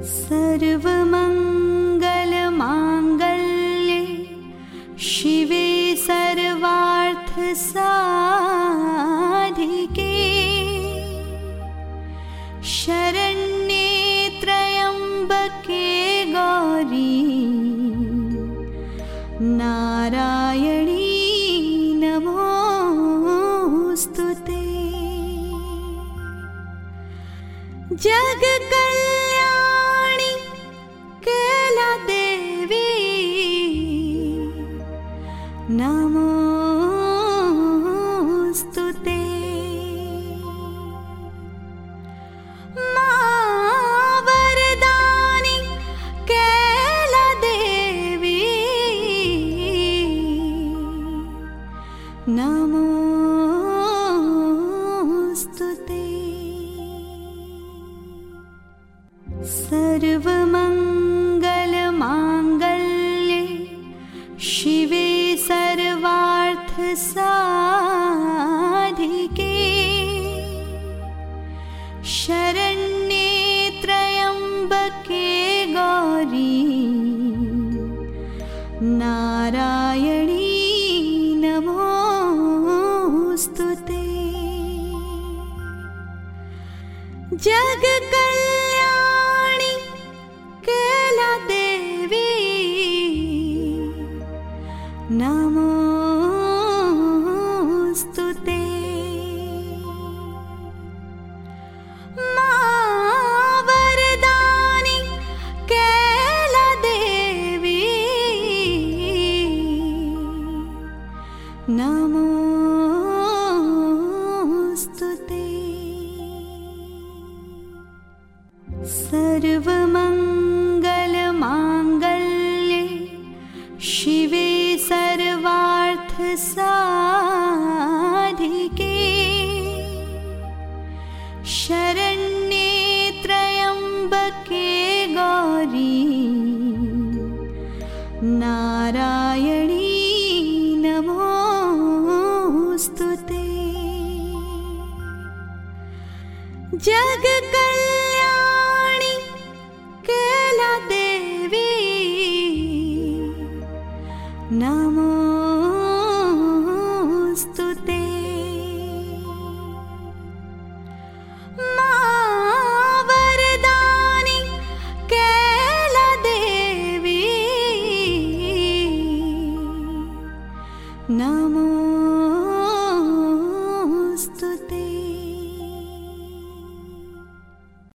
सर्वमङ्गलमाङ्गल्ये शिवे सर्वार्थसाधिके शरण्ये त्र्यम्बके गौरी नारायणी नमोस्तुते। जग कल्याणी कैला देवी नमोस्तुते। मां वरदानी कैला देवी नमोस्तुते। सर्वमङ्गलमाङ्गल्ये शिवे सर्वार्थसाधिके शरण्ये त्र्यम्बके गौरी नारायणी नमोस्तुते। जग कल्याणी कैला देवी नमोस्तुते। मां वरदानी कैला देवी नमोस्तुते। सर्वमङ्गलमाङ्गल्ये शिवे सर्वार्थसाधिके शरण्ये त्र्यम्बके गौरी नारायणी नमोस्तुते। जग कल्याणी